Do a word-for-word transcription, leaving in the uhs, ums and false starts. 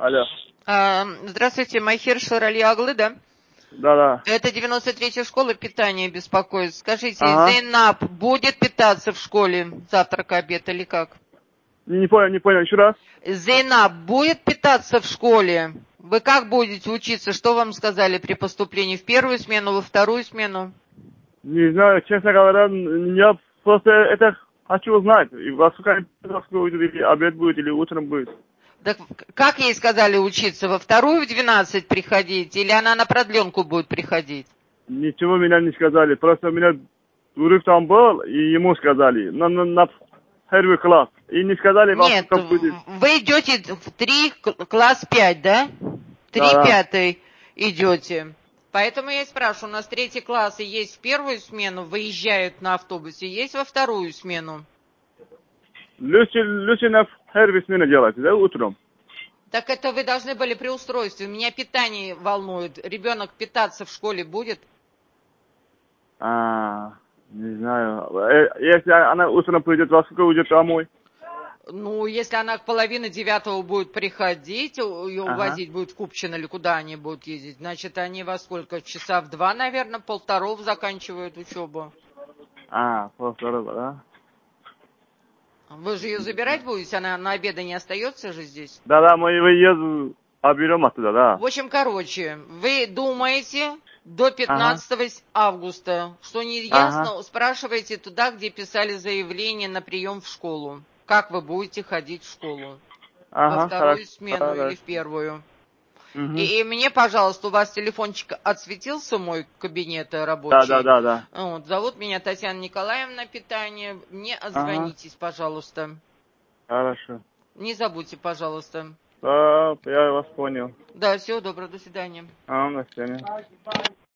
Алло. А, здравствуйте, Махир Шарали Аглы, да? Да, да. Это девяносто третья школа питания беспокоит. Скажите, Ага. Зейнаб будет питаться в школе завтрак, обед или как? Не понял, не понял, еще раз. Зейнаб будет питаться в школе? Вы как будете учиться? Что вам сказали при поступлении? В первую смену, во вторую смену? Не знаю, честно говоря, я просто это хочу узнать. И во сколько будет, или обед будет, или утром будет. Так как ей сказали учиться? Во вторую в двенадцать приходить? Или она на продленку будет приходить? Ничего меня не сказали. Просто у меня урок там был, и ему сказали. На, на, на первый класс. И не сказали, во Нет, сколько будет. вы идете в три, класс пять, да? Три Да, да. пятый идете. Поэтому я и спрашиваю, у нас третий класс и есть в первую смену, выезжают на автобусе, есть во вторую смену. Лучше, лучше на первой смене делать, да, утром. Так это вы должны были при устройстве. Меня питание волнует. Ребенок питаться в школе будет? А, не знаю. Э, Если она утром придет, во сколько уйдет домой? Ну, если она к половине девятого будет приходить, ее Ага. увозить будет в Купчино или куда они будут ездить, значит, они во сколько? Часа в два, наверное, полторов заканчивают учебу. А, полвторого, да? Вы же ее забирать будете? Она на обеда не остается же здесь? Да-да, мы его еду, а берем оттуда, да. В общем, короче, вы думаете до Ага, пятнадцатого августа, что не ага, ясно, спрашивайте туда, где писали заявление на прием в школу. Как вы будете ходить в школу? Во ага, вторую хорошо, смену или хорошо. в первую? Угу. И, и мне, пожалуйста, у вас телефончик отсветился, мой кабинет Да, да, рабочий. да, да. Вот, зовут меня Татьяна Николаевна, питание. Мне Ага, отзвонитесь, пожалуйста. хорошо. Не забудьте, пожалуйста. Да, я вас понял. Да, всего доброго, до свидания. А, на свидания.